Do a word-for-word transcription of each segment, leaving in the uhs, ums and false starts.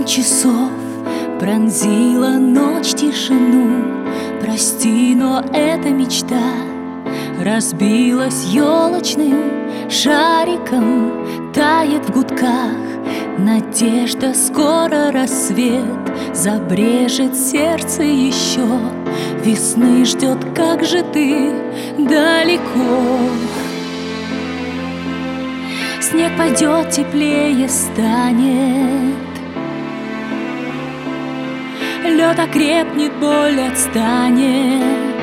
Семь часов пронзила ночь тишину. Прости, но эта мечта разбилась елочным шариком, тает в гудках. Надежда, скоро рассвет, забрежет сердце еще. Весны ждет, как же ты далеко. Снег пойдет, теплее станет, лед окрепнет, боль отстанет.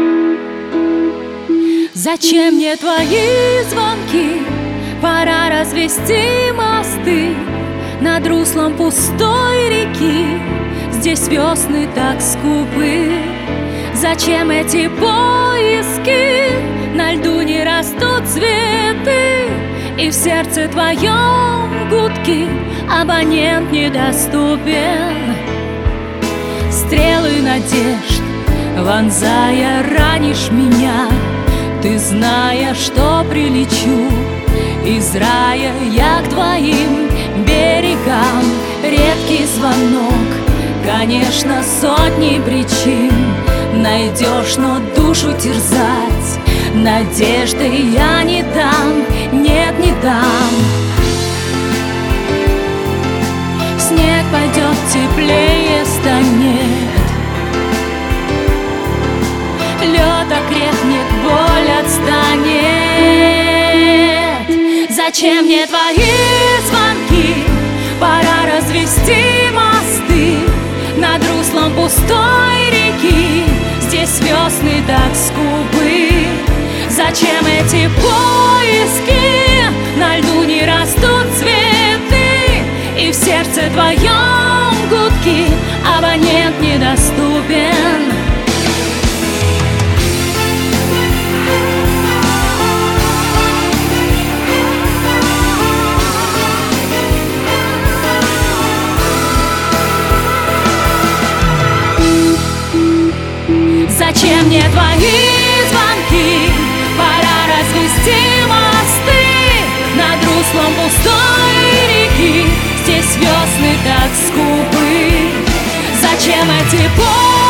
Зачем мне твои звонки? Пора развести мосты над руслом пустой реки. Здесь весны так скупы. Зачем эти поиски? На льду не растут цветы, и в сердце твоем гудки абонент недоступен. Стрелы надежд, вонзая, ранишь меня. Ты, зная, что прилечу из рая я к твоим берегам. Редкий звонок, конечно, сотни причин найдешь, но душу терзать надежды я не дам, нет, не дам. Снег пойдет, теплее станет, лед окрепнет, боль отстанет. Зачем мне твои звонки? Пора развести мосты над руслом пустой реки. Здесь весны так скупы. Зачем эти поиски? На льду не растут цветы, и в сердце твоем гудки абонент недоступен. Зачем мне твои звонки? Пора развести мосты над руслом пустой реки. Здесь весны так скупы. Зачем эти поиски?